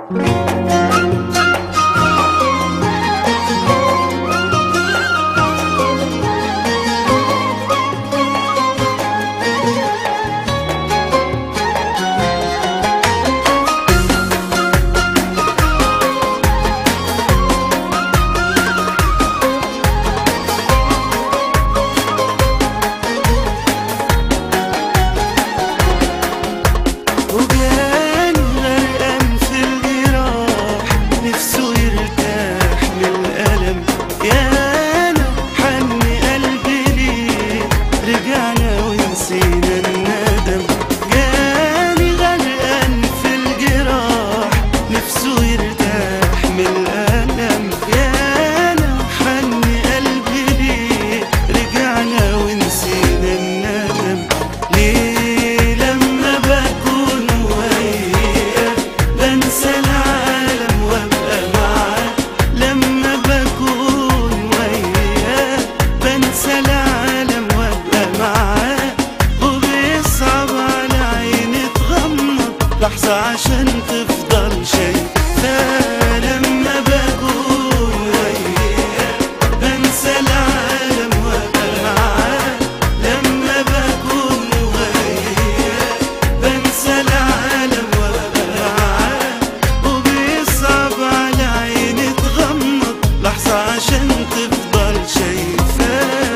لحظة عشان تفضل شايفاه. لما بكون وياه بنسى العالم وابقى معاه. لما بكون وياه بنسى العالم وابقى معاه. وبيصعب على عيني تغمض لحظة عشان تفضل شايفاه.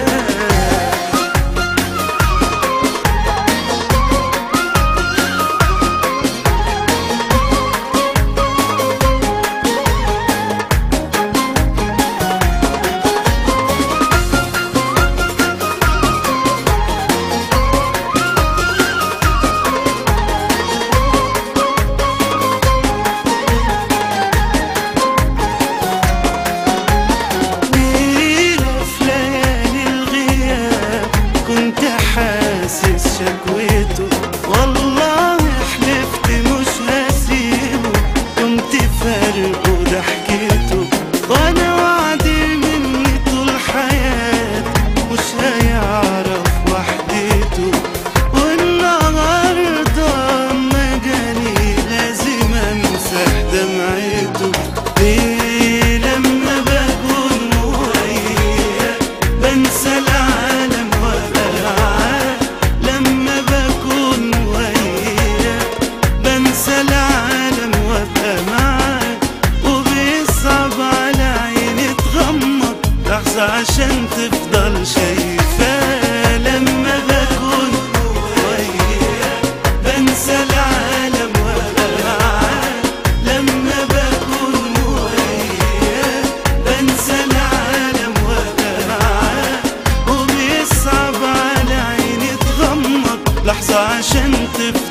شكويته والله حلفت مش هسيبه، كنت فارقه ضحكته، وانا وعدي مني طول حياتي مش هيعرف وحدته. والنهارده اما جاني لازم امسح دمعته. ليه لما بكون وياه بنسى العالم وابقى معاه. لما بكون وياه بنسى العالم وابقى معاه. وبيصعب على عيني تغمض لحظة عشان تفضل شايفاه. لما بكون وياه بنسى العالم وابقى معاه. لما بكون وياه بنسى العالم وابقى معاه. وبيصعب على عيني تغمض لحظة عشان تفضل